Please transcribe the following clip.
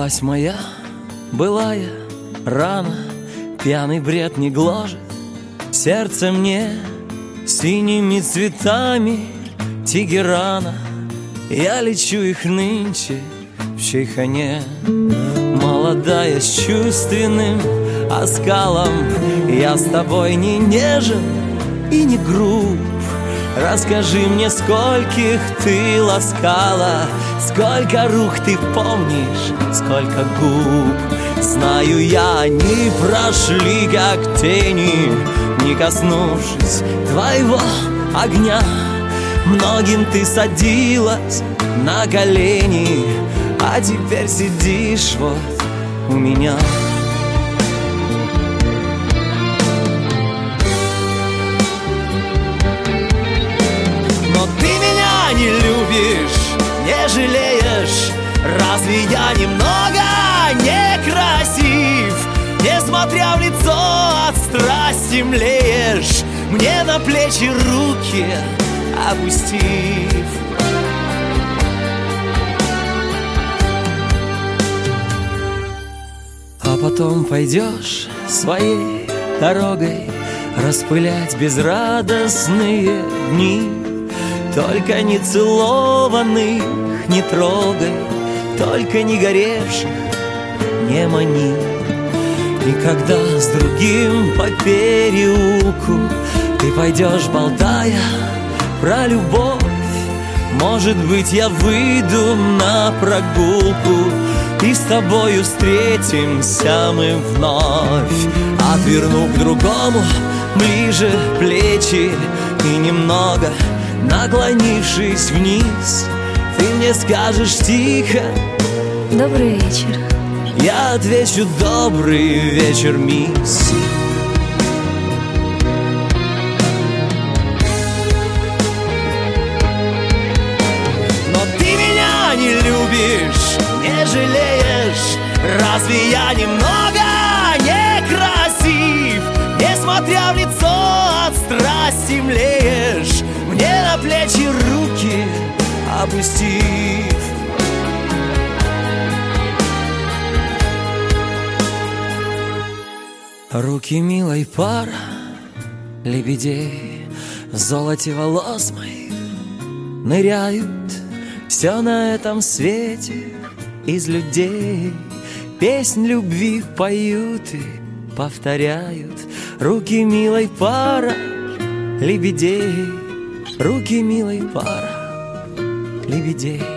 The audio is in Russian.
Сбылась моя былая рана, пьяный бред не гложет сердце мне синими цветами Тегерана. Я лечу их нынче в Чайхане, молодая с чувственным оскалом. Я с тобой не нежен и не груб. Расскажи мне, скольких ты ласкала, сколько рук ты помнишь, сколько губ. Знаю я, они прошли как тени, не коснувшись твоего огня. Многим ты садилась на колени, а теперь сидишь вот у меня. Но ты меня не любишь, не жалеешь. Разве я немного некрасив? Несмотря в лицо, от страсти млеешь, мне на плечи руки опустив. А потом пойдешь своей дорогой распылять безрадостные дни. Только не целованных не трогай, только не горевших не мани. И когда с другим по переулку ты пойдешь, болтая про любовь, может быть, я выйду на прогулку, и с тобою встретимся мы вновь. Отверну к другому ближе плечи и немного наклонившись вниз, ты мне скажешь тихо: добрый вечер. Я отвечу: добрый вечер, мисс. Но ты меня не любишь, не жалеешь. Разве я немного некрасив? Несмотря в лицо, от страсти млеешь, мне на плечи руки опустив. Руки милой пара лебедей в золоте волос моих ныряют. Все на этом свете из людей песнь любви поют и повторяют. Руки милой пара лебедей, руки милой пара лебедей.